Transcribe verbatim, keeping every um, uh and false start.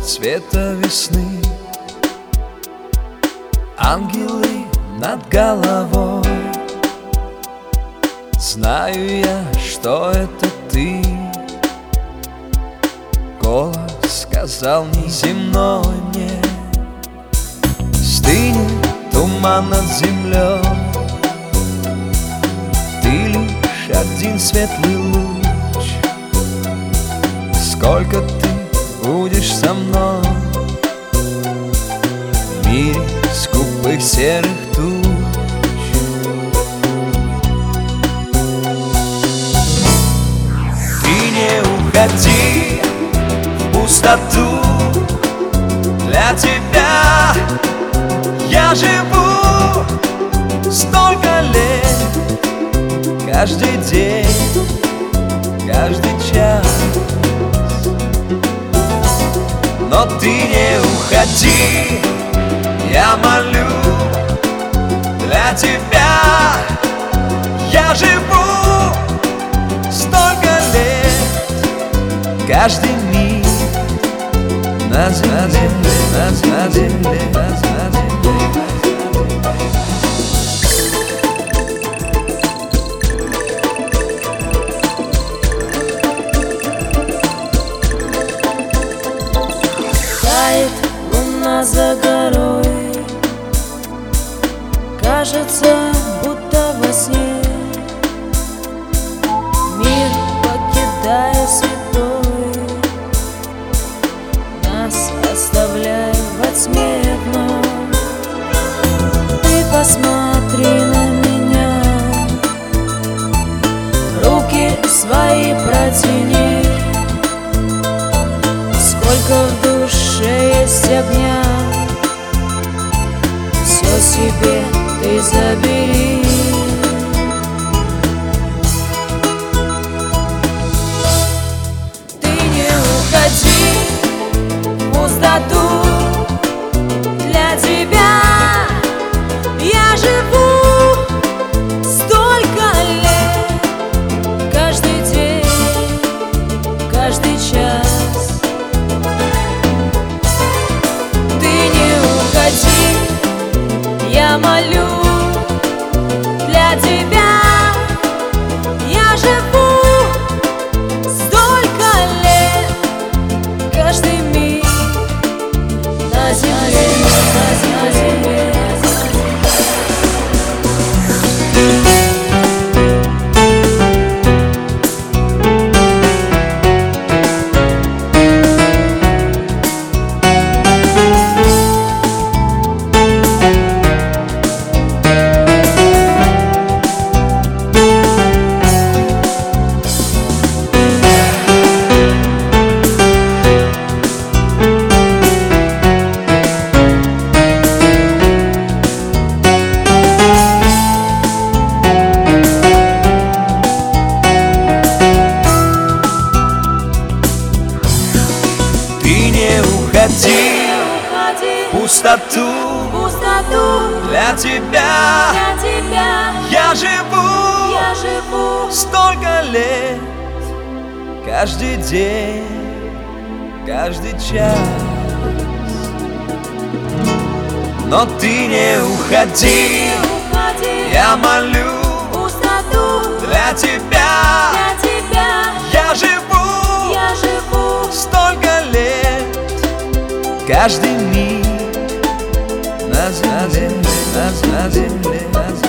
цвета весны, ангелы над головой. Знаю я, что это ты. Голос сказал неземной мне: стынет туман над землей. Ты лишь один светлый луч. Сколько ты будешь со мной в мире скупых серых туч? Ты не уходи в пустоту. Для тебя я живу столько лет, каждый день, каждый час. Но ты не уходи, я молю. Для тебя я живу столько лет, каждый миг на земле, на земле, на земле. Тает луна за горой, кажется, будто во сне. Мир, покидая святой, нас оставляя во тьме вновь. Ты посмотри на меня, руки свои протяни. Сколько в душе есть огня, все себе ты забери. Ты не уходи в пустоту. Для тебя я живу столько лет, каждый день, каждый час. Я молю, для тебя я живу столько лет, каждый миг на земле, на земле. Уходи в пустоту. Пустоту. Для тебя, Для тебя я живу, я живу столько лет, каждый день, каждый час. Но ты не уходи, уходи. Я молю. Пустоту. Для тебя, Для тебя я живу, я живу столько лет, каждый миг на земле, на земле, на земле.